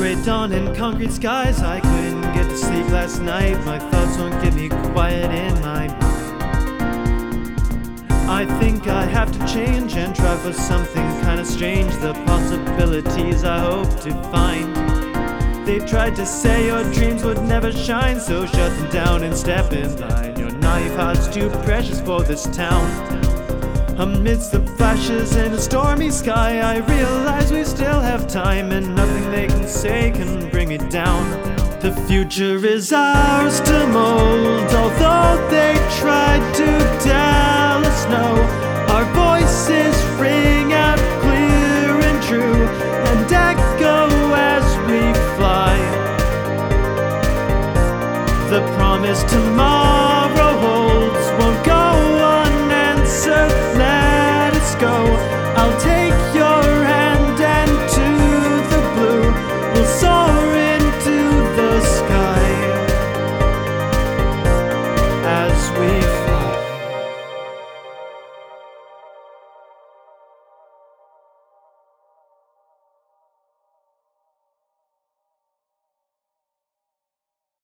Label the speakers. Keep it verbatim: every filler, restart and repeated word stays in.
Speaker 1: Gray dawn and concrete skies. I couldn't get to sleep last night. My thoughts won't get me quiet in my mind. I think I have to change and try for something kinda strange. The possibilities I hope to find. They tried to say your dreams would never shine, so shut them down and step in line. Your naive heart's too precious for this town. Amidst the flashes in a stormy sky, I realize we still have time, and nothing they can say can bring me down. The future is ours to mold, although they tried to tell us no. Our voices ring out clear and true, and echo as we fly. The promise tomorrow holds won't go unanswered. Let us go. I'll take your hand, and to the blue we'll soar into the sky as we